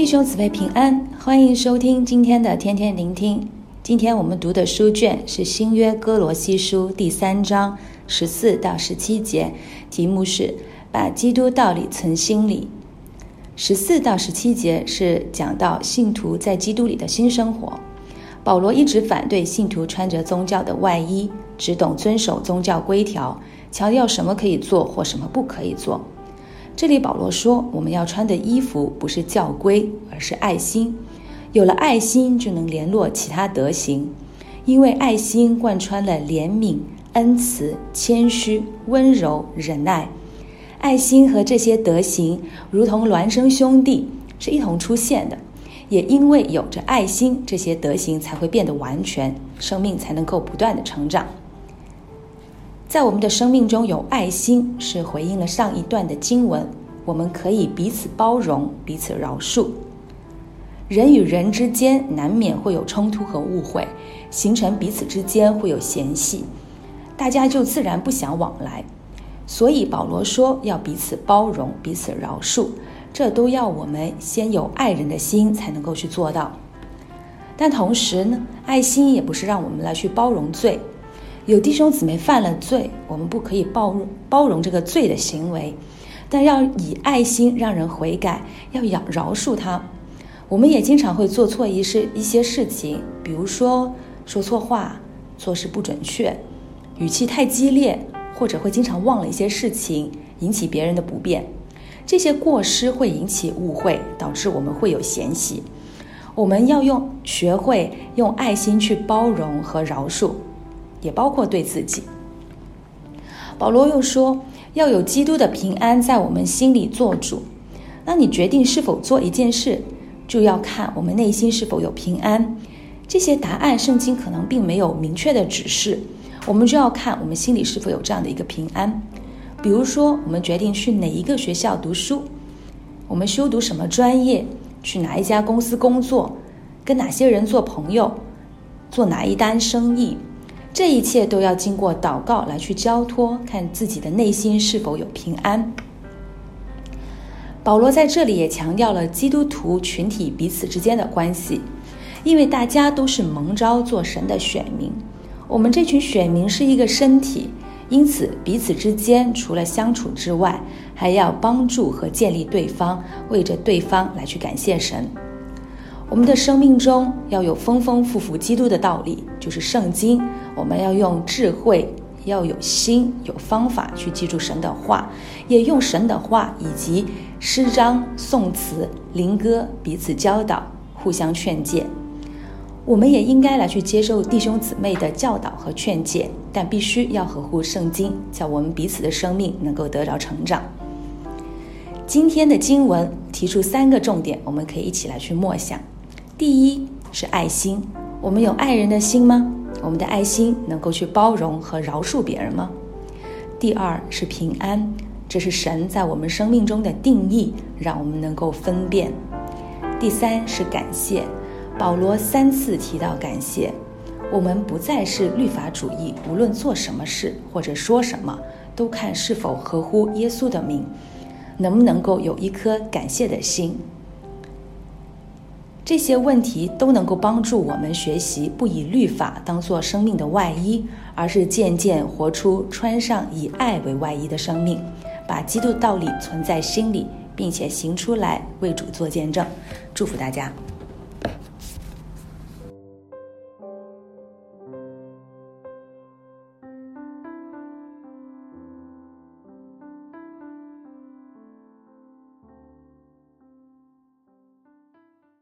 弟兄姊妹平安，欢迎收听今天的天天聆听。今天我们读的书卷是新约哥罗西书第3章14到17节，题目是把基督道理存心里。14到17节是讲到信徒在基督里的新生活。保罗一直反对信徒穿着宗教的外衣，只懂遵守宗教规条，强调什么可以做或什么不可以做。这里保罗说，我们要穿的衣服不是教规，而是爱心。有了爱心，就能联络其他德行，因为爱心贯穿了怜悯、恩慈、谦虚、温柔、忍耐。爱心和这些德行如同孪生兄弟，是一同出现的。也因为有着爱心，这些德行才会变得完全，生命才能够不断的成长。在我们的生命中有爱心，是回应了上一段的经文，我们可以彼此包容，彼此饶恕。人与人之间难免会有冲突和误会，形成彼此之间会有嫌隙，大家就自然不想往来。所以保罗说要彼此包容，彼此饶恕，这都要我们先有爱人的心才能够去做到。但同时呢，爱心也不是让我们来去包容罪。有弟兄姊妹犯了罪，我们不可以包容这个罪的行为，但要以爱心让人悔改，要饶恕他。我们也经常会做错一些事情，比如说错话，做事不准确，语气太激烈，或者会经常忘了一些事情，引起别人的不便。这些过失会引起误会，导致我们会有嫌隙。我们要学会用爱心去包容和饶恕，也包括对自己。保罗又说，要有基督的平安在我们心里做主。那你决定是否做一件事，就要看我们内心是否有平安。这些答案圣经可能并没有明确的指示，我们就要看我们心里是否有这样的一个平安。比如说，我们决定去哪一个学校读书，我们修读什么专业，去哪一家公司工作，跟哪些人做朋友，做哪一单生意，这一切都要经过祷告来去交托，看自己的内心是否有平安。保罗在这里也强调了基督徒群体彼此之间的关系，因为大家都是蒙召做神的选民，我们这群选民是一个身体，因此彼此之间除了相处之外，还要帮助和建立对方，为着对方来去感谢神。我们的生命中要有丰丰富富基督的道理，就是圣经。我们要用智慧，要有心，有方法去记住神的话，也用神的话以及诗章、颂词、灵歌彼此教导，互相劝诫。我们也应该来去接受弟兄姊妹的教导和劝诫，但必须要合乎圣经，叫我们彼此的生命能够得着成长。今天的经文提出3个重点，我们可以一起来去默想。第一是爱心，我们有爱人的心吗？我们的爱心能够去包容和饶恕别人吗？第二是平安，这是神在我们生命中的定义，让我们能够分辨。第3是感谢，保罗3次提到感谢。我们不再是律法主义，无论做什么事或者说什么，都看是否合乎耶稣的名，能不能够有一颗感谢的心。这些问题都能够帮助我们学习不以律法当作生命的外衣，而是渐渐活出穿上以爱为外衣的生命，把基督道理存在心里，并且行出来为主做见证。祝福大家。